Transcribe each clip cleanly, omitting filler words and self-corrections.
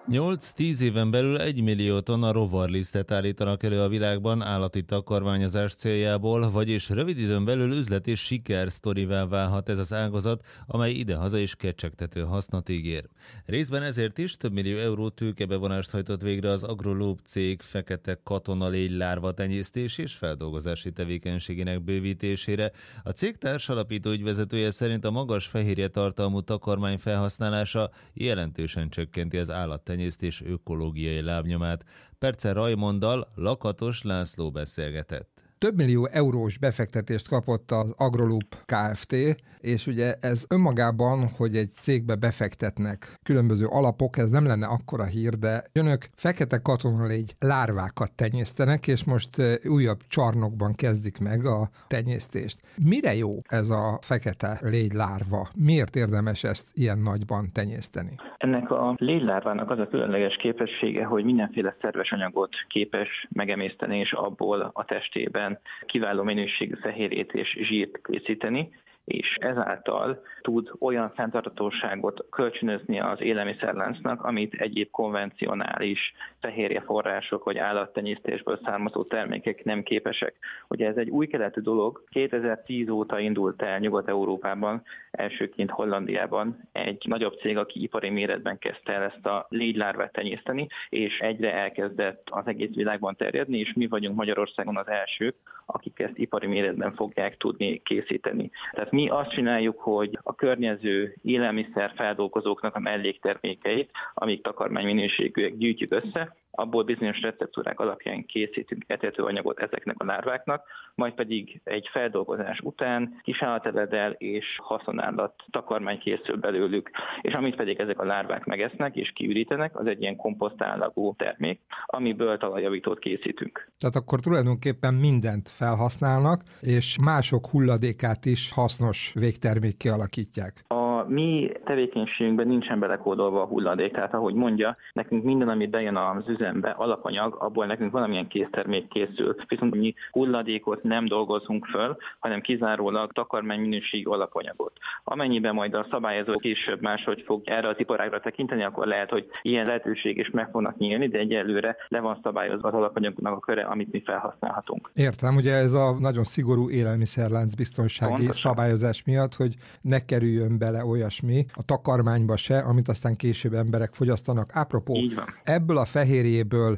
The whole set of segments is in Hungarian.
8-10 éven belül 1 millió tonna rovarlisztet állítanak elő a világban állati takarmányozás céljából, vagyis rövid időn belül üzlet és sikersztorivá válhat ez az ágazat, amely idehaza is kecsegtető hasznot ígér. Részben ezért is több millió euró tőkebevonást hajtott végre az Agroloop cég fekete katonalégy lárva tenyésztés és feldolgozási tevékenységének bővítésére. A cég társalapító ügyvezetője szerint a magas fehérje tartalmú takarmány felhasználása jelentősen csökkenti az állattenyésztés ökológiai lábnyomát. Perce Rajmonddal Lakatos László beszélgetett. Több millió eurós befektetést kapott az Agroloop Kft., és ugye ez önmagában, hogy egy cégbe befektetnek különböző alapok, ez nem lenne akkora hír, de önök fekete katonalégy lárvákat tenyésztenek, és most újabb csarnokban kezdik meg a tenyésztést. Mire jó ez a fekete légy lárva? Miért érdemes ezt ilyen nagyban tenyészteni? Ennek a légylárvának az a különleges képessége, hogy mindenféle szerves anyagot képes megemészteni, és abból a testében kiváló minőségű fehérjét és zsírt készíteni, és ezáltal tud olyan fenntarthatóságot kölcsönözni az élelmiszerláncnak, amit egyéb konvencionális fehérjeforrások vagy állattenyésztésből származó termékek nem képesek. Ugye ez egy új keletű dolog, 2010 óta indult el Nyugat-Európában, elsőként Hollandiában egy nagyobb cég, aki ipari méretben kezdte el ezt a légylárvát tenyészteni, és egyre elkezdett az egész világban terjedni, és mi vagyunk Magyarországon az elsők, akik ezt ipari méretben fogják tudni készíteni. Tehát mi azt csináljuk, hogy a környező élelmiszer feldolgozóknak a melléktermékeit, amik takarmányminőségűek, gyűjtjük össze, abból bizonyos receptúrák alapján készítünk etetőanyagot ezeknek a lárváknak, majd pedig egy feldolgozás után kisállatevedel és haszonállat takarmány készül belőlük, és amit pedig ezek a lárvák megesznek és kiürítenek, az egy ilyen komposztállagú termék, amiből talajjavítót készítünk. Tehát akkor tulajdonképpen mindent felhasználnak, és mások hulladékát is hasznos végtermékké alakítják. A mi tevékenységünkben nincsen belekódolva a hulladék, tehát ahogy mondja, nekünk minden, ami bejön az üzembe, alapanyag, abból nekünk valamilyen késztermék készül. Viszont mi hulladékot nem dolgozunk föl, hanem kizárólag takarmányminőségű alapanyagot. Amennyiben majd a szabályozó később máshogy fog erre az iparágra tekinteni, akkor lehet, hogy ilyen lehetőség is meg fognak nyílni, de egyelőre le van szabályozva az alapanyagnak a köre, amit mi felhasználhatunk. Értem, ugye ez a nagyon szigorú élelmiszerlánc biztonsági szabályozás miatt, hogy ne kerüljön bele olyasmi a takarmányba se, amit aztán később emberek fogyasztanak. Apropó, ebből a fehérjéből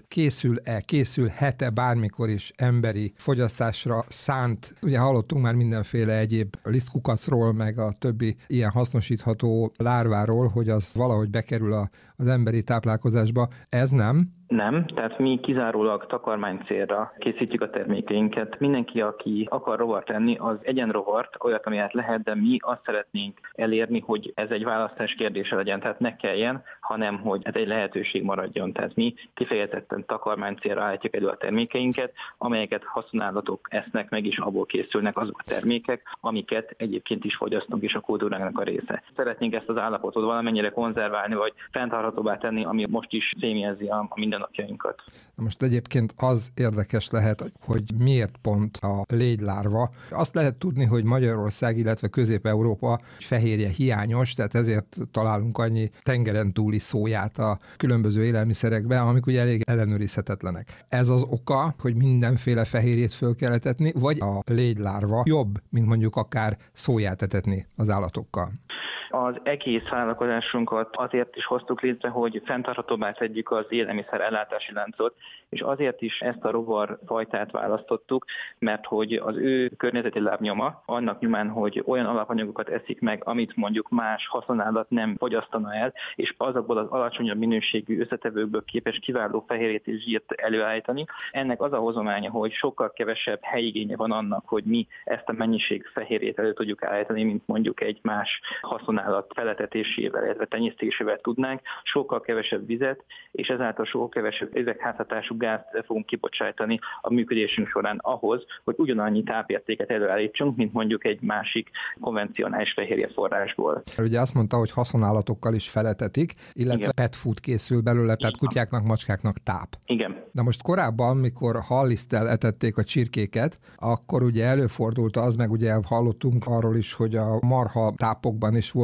készülhet-e bármikor is emberi fogyasztásra szánt? Ugye hallottunk már mindenféle egyéb lisztkukacról, meg a többi ilyen hasznosítható lárváról, hogy az valahogy bekerül az emberi táplálkozásba. Ez nem? Nem, tehát mi kizárólag takarmány célra készítjük a termékeinket. Mindenki, aki akar rovart enni, az egyen rovart, olyat, amilyet lehet, de mi azt szeretnénk elérni, hogy ez egy választás kérdése legyen, tehát ne kelljen, hanem hogy ez egy lehetőség maradjon. Tehát mi kifejezetten takarmány célra állítjuk elő a termékeinket, amelyeket haszonállatok esznek meg, és abból készülnek azok a termékek, amiket egyébként is fogyasztunk, és a kultúrának a része. Szeretnénk ezt az állapotot valamennyire konzerválni, vagy fenntarthatóbbá tenni, ami most is fémjelzi a mindennapjainkat. Most egyébként az érdekes lehet, hogy miért pont a légylárva. Azt lehet tudni, hogy Magyarország, illetve Közép-Európa fehérje hiányos, tehát ezért találunk annyi tengeren túli szóját a különböző élelmiszerekben, amik ugye elég ellenőrizhetetlenek. Ez az oka, hogy mindenféle fehérjét föl kell etetni, vagy a légylárva jobb, mint mondjuk akár szóját etetni az állatokkal? Az egész vállalkozásunkat azért is hoztuk létre, hogy fenntarthatóbbá tegyük az élelmiszer ellátási láncot, és azért is ezt a rovarfajtát választottuk, mert hogy az ő környezeti lábnyoma annak nyomán, hogy olyan alapanyagokat eszik meg, amit mondjuk más haszonállat nem fogyasztana el, és azokból az alacsonyabb minőségű összetevőkből képes kiváló fehérjét és zsírt előállítani. Ennek az a hozománya, hogy sokkal kevesebb helyigénye van annak, hogy mi ezt a mennyiség fehérjét elő tudjuk állítani, mint mondjuk egy más haszonállat feletetésével, illetve tenyésztésével tudnánk, sokkal kevesebb vizet, és ezáltal sokkal kevesebb üvegházhatású gázt fogunk kibocsátani a működésünk során ahhoz, hogy ugyanannyi tápértéket előállítsunk, mint mondjuk egy másik konvencionális fehérjeforrásból. Ugye azt mondta, hogy haszonállatokkal is feletetik, illetve igen, pet food készül belőle, tehát kutyáknak, macskáknak táp. Igen. De most korábban, mikor halliszttel etették a csirkéket, akkor ugye előfordult az, meg ugye hallottunk arról is, hogy a marha tápokban is volt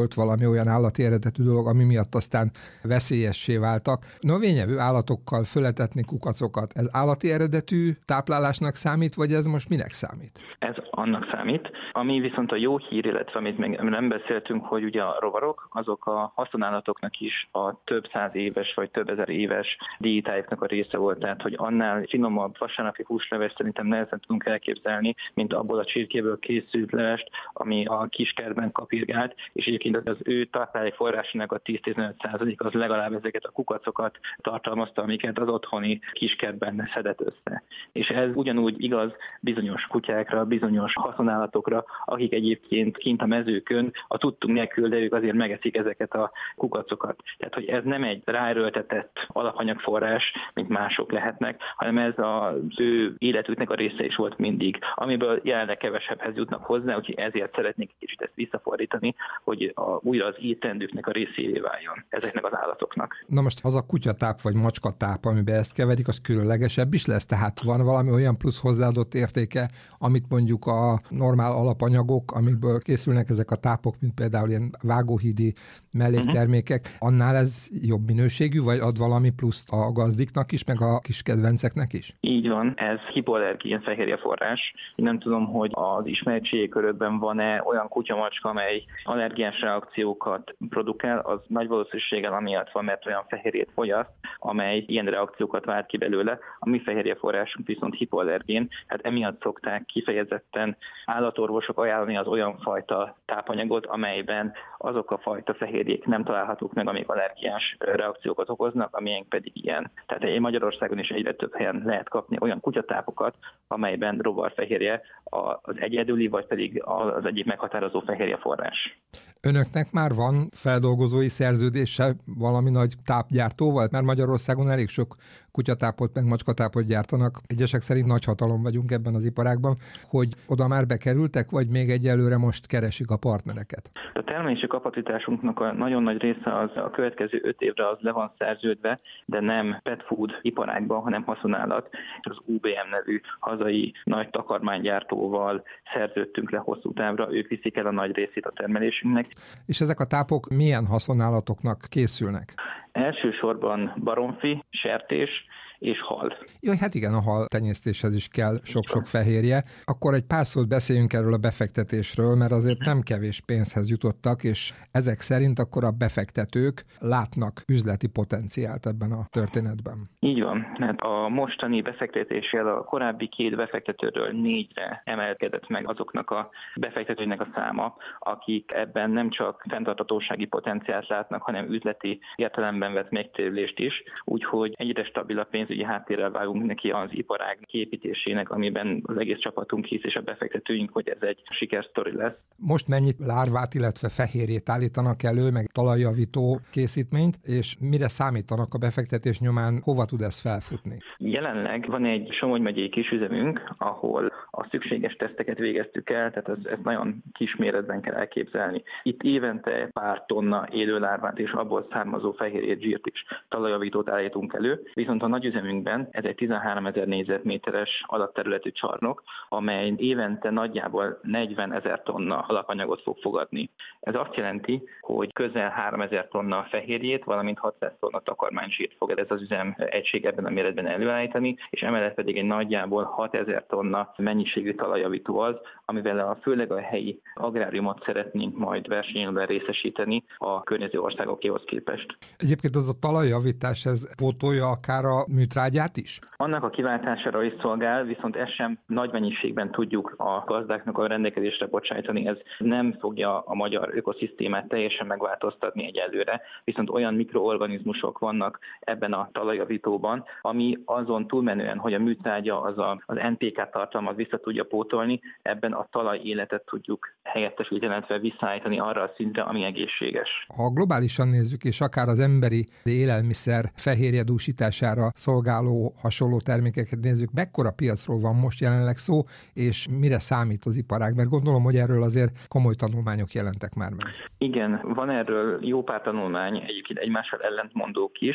volt valami olyan állati eredetű dolog, ami miatt aztán veszélyessé váltak. Növényevő állatokkal föletetni kukacokat, ez állati eredetű táplálásnak számít, vagy ez most minek számít? Ez annak számít. Ami viszont a jó hír, illetve amit még nem beszéltünk, hogy ugye a rovarok, azok a haszonállatoknak is a több száz éves vagy több ezer éves diétájuknak a része volt. Tehát, hogy annál finomabb vasárnapi húslevest szerintem nehezen tudunk elképzelni, mint abból a csirkéből készült levest, ami a kiskertben kapirgált, és egyébként az ő táplálék forrásának a 10-15% az legalább ezeket a kukacokat tartalmazta, amiket az otthoni kiskertben szedett össze. És ez ugyanúgy igaz bizonyos kutyákra, bizonyos haszonállatokra, akik egyébként kint a mezőkön a tudtunk nélkül, de ők azért megeszik ezeket a kukacokat. Tehát, hogy ez nem egy ráerőltetett alapanyagforrás, mint mások lehetnek, hanem ez az ő életüknek a része is volt mindig, amiből jelenleg kevesebbhez jutnak hozzá, úgyhogy ezért szeretnék kicsit ezt visszafordítani, hogy újra az étrendüknek a részévé váljon ezeknek az állatoknak. Na most az a kutyatáp vagy macskatáp, amiben ezt keverik, az különlegesebb is lesz? Tehát van valami olyan plusz hozzáadott értéke, amit mondjuk a normál alapanyagok, amikből készülnek ezek a tápok, mint például ilyen vágóhídi melléktermékek, annál ez jobb minőségű, vagy ad valami pluszt a gazdiknak is, meg a kis kedvenceknek is? Így van, ez hipoallergén fehérjeforrás. Én nem tudom, hogy az ismeretségi körökben van-e olyan kutyamacska, amely allergiás reakciókat produkál, az nagy valószínűséggel amiatt van, mert olyan fehérjét fogyaszt, amely ilyen reakciókat vált ki belőle. A mi fehérjeforrásunk viszont hipoallergén, hát emiatt szokták kifejezetten állatorvosok ajánlani az olyan fajta tápanyagot, amelyben azok a fajta fehérjék nem találhatók meg, amik allergiás reakciókat okoznak, amilyen pedig ilyen. Tehát Magyarországon is egyre több helyen lehet kapni olyan kutyatápokat, amelyben rovarfehérje az egyedüli, vagy pedig az egyik meghatározó fehérjeforrás. Önöknek már van feldolgozói szerződése valami nagy tápgyártóval? Mert Magyarországon elég sok kutyatápot, meg macskatápot gyártanak. Egyesek szerint nagy hatalom vagyunk ebben az iparágban, hogy oda már bekerültek, vagy még egyelőre most keresik a partnereket? A termelési kapacitásunknak a nagyon nagy része az a következő 5 évre az le van szerződve, de nem pet food iparágban, hanem haszonállat. Az UBM nevű hazai nagy takarmánygyártóval szerződtünk le hosszú távra, ők viszik el a nagy részét a termelésünknek. És ezek a tápok milyen haszonállatoknak készülnek? Elsősorban baromfi, sertés és hal. Jaj, hát igen, a hal tenyésztéshez is kell sok-sok fehérje. Akkor egy pár szót beszéljünk erről a befektetésről, mert azért nem kevés pénzhez jutottak, és ezek szerint akkor a befektetők látnak üzleti potenciált ebben a történetben. Így van. Hát a mostani befektetéssel a korábbi 2 befektetőről 4-re emelkedett meg azoknak a befektetőinek a száma, akik ebben nem csak fenntarthatósági potenciált látnak, hanem üzleti értelemben vett megtérülést is, úgyhogy egyre stabilabb pénzügyi háttérrel vágunk neki az iparág kiépítésének, amiben az egész csapatunk hisz, és a befektetőink, hogy ez egy sikersztori lesz. Most mennyit lárvát, illetve fehérjét állítanak elő, meg talajjavító készítményt, és mire számítanak a befektetés nyomán, hova tud ez felfutni? Jelenleg van egy Somogy megyei kisüzemünk, ahol a szükséges teszteket végeztük el, tehát ezt nagyon kis méretben kell elképzelni. Itt évente pár tonna élő lárvát és abból származó fehérjét, zsírt is talajjavítót állítunk elő, viszont a nagyüzemünkben ez egy 13 000 négyzetméteres alapterületű csarnok, amely évente nagyjából 40 000 tonna alapanyagot fog fogadni. Ez azt jelenti, hogy közel 3 000 tonna fehérjét, valamint 600 tonna takarmánysírt fog ez az üzem egység ebben a méretben előállítani, és emellett pedig egy nagyjából 6 000 tonna mennyiségű talajjavító az, amivel főleg a helyi agráriumot szeretnénk majd versenyben részesíteni a környező országokéhoz képest. Egyébként az a talajjavítás, ez pótolja akár a műtrágyát is? Annak a kiváltására is szolgál, viszont ezt sem nagy mennyiségben tudjuk a gazdáknak a rendelkezésre bocsájtani. Ez nem fogja a magyar ökoszisztémát teljesen megváltoztatni egyelőre, viszont olyan mikroorganizmusok vannak ebben a talajjavítóban, ami azon túlmenően, hogy a műtrágya az NPK tartalmat vissza tudja pótolni, ebben a talaj életet tudjuk helyettesíteni, illetve visszaállítani arra a szintre, ami egészséges. Ha globálisan nézzük, és akár az emberi élelmiszer fehérje dúsítására szolgáló hasonló termékeket nézzük, mekkora piacról van most jelenleg szó, és mire számít az iparág? Mert gondolom, hogy erről azért komoly tanulmányok jelentek már meg. Igen, van erről jó pár tanulmány, egyébként egymással ellentmondók is.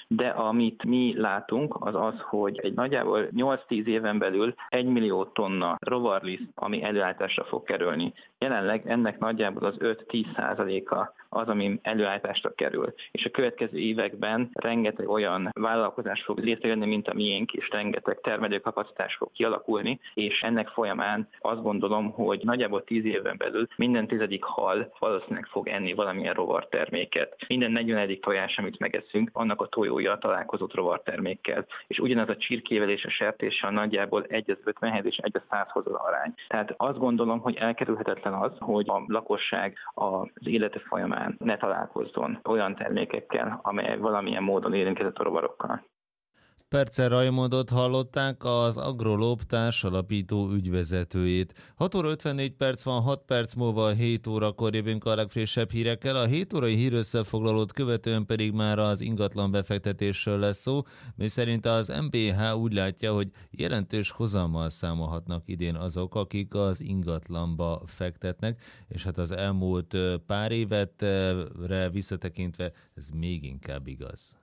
de amit mi látunk, az az, hogy egy nagyjából 8-10 éven belül 1 millió tonna rovarliszt, ami előállításra fog kerülni. Jelenleg ennek nagyjából az 5-10%-a az, ami előállításra kerül. És a következő években rengeteg olyan vállalkozás fog létrejönni, mint a miénk, és rengeteg termelőkapacitás fog kialakulni, és ennek folyamán azt gondolom, hogy nagyjából 10 éven belül minden 10. hal valószínűleg fog enni valamilyen rovarterméket. Minden 40. tojás, amit megeszünk, annak a tojója találkozott rovartermékkel. És ugyanaz a csirkével és a sertéssel nagyjából 1:50 és 1:100 az arány. Tehát azt gondolom, hogy elkerülhetetlen az, hogy a lakosság az élete folyamán ne találkozzon olyan termékekkel, amely valamilyen módon érintkezett a rovarokkal. Percer Raimondot hallották, az Agrolop társalapító ügyvezetőjét. 6 óra 54 perc van, 6 perc múlva 7 órakor jövünk a legfrissebb hírekkel. A 7 órai hírösszefoglalót követően pedig már az ingatlan befektetésről lesz szó, mely szerint az MPH úgy látja, hogy jelentős hozammal számolhatnak idén azok, akik az ingatlanba fektetnek, és hát az elmúlt pár évetre visszatekintve ez még inkább igaz.